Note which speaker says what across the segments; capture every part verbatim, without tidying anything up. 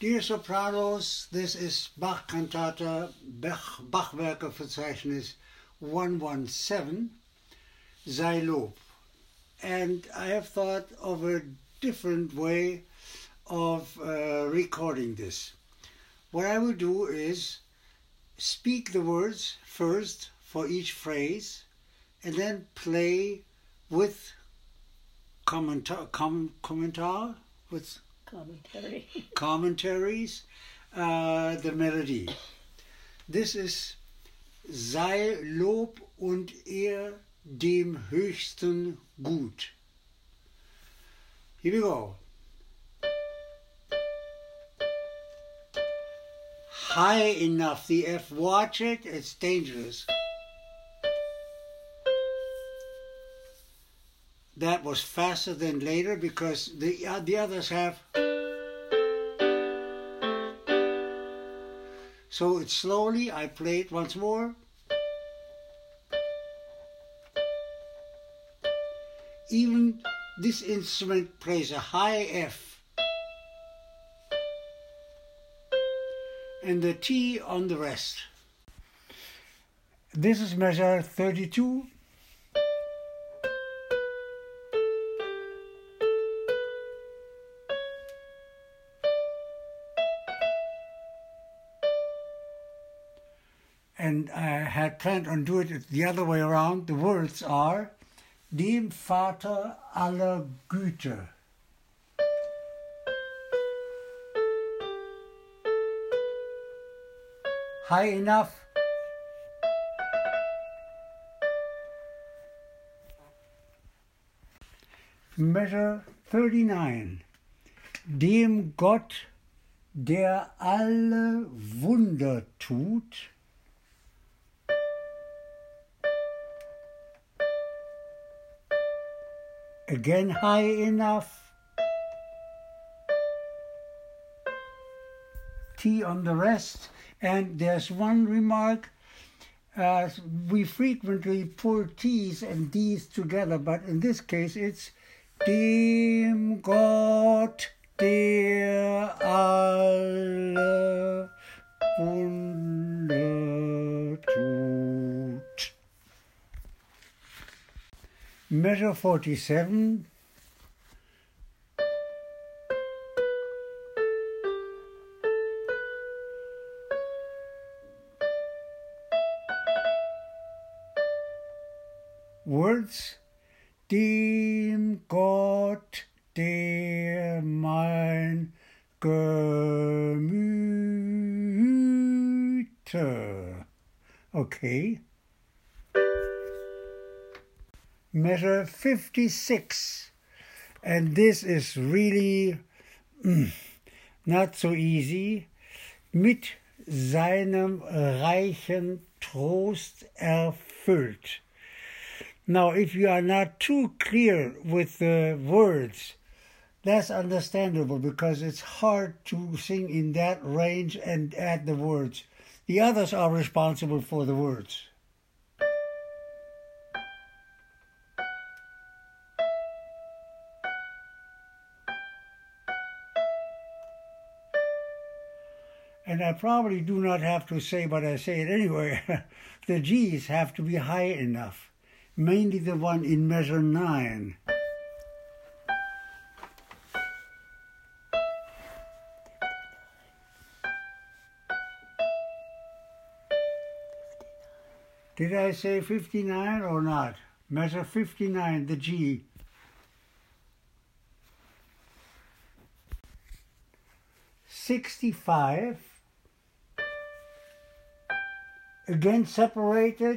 Speaker 1: Dear Sopranos, this is Bach Cantata, Bach, Bachwerkeverzeichnis one one seven, Sei Lob. And I have thought of a different way of uh, recording this. What I will do is speak the words first for each phrase and then play with commenta- com- commentar, with
Speaker 2: Commentary.
Speaker 1: commentaries, uh, the melody. This is Sei Lob und Ehr dem Höchsten gut. Here we go. High enough, the F. Watch it, it's dangerous. That was faster than later because the, uh, the others have. So it's slowly, I play it once more. Even this instrument plays a high F. And the T on the rest. This is measure thirty-two. And I had planned on doing it the other way around. The words are Dem Vater aller Güte. High enough. Measure thirty-nine. Dem Gott, der alle Wunder tut. Again high enough. T on the rest. And there's one remark. Uh, we frequently pull T's and D's together, but in this case it's Dem Gott, der alle Wunder tut. Measure forty-seven. Words. Dem Gott, der mein Gemüte. Okay. Measure fifty-six. And this is really mm, not so easy. Mit seinem reichen Trost erfüllt. Now, if you are not too clear with the words, that's understandable because it's hard to sing in that range and add the words. The others are responsible for the words. And I probably do not have to say, but I say it anyway, the G's have to be high enough. Mainly the one in measure nine. Did I say fifty-nine or not? Measure fifty-nine, the G. sixty-five. Again separated.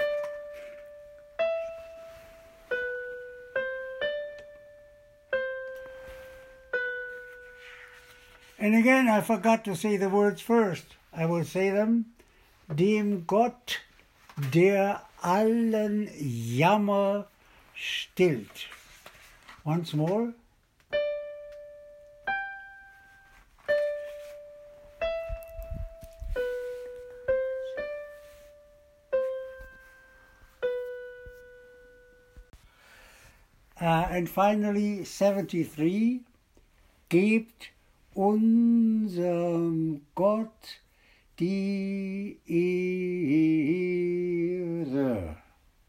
Speaker 1: And again, I forgot to say the words first. I will say them. Dem Gott, der allen Jammer stillt. Once more. Uh, and finally, seventy-three. Gebt unserem Gott die Ehre.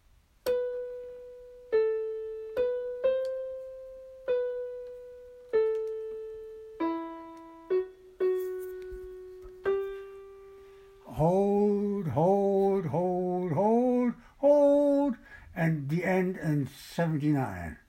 Speaker 1: Hold, hold, hold, hold, hold, and the end in seventy-nine.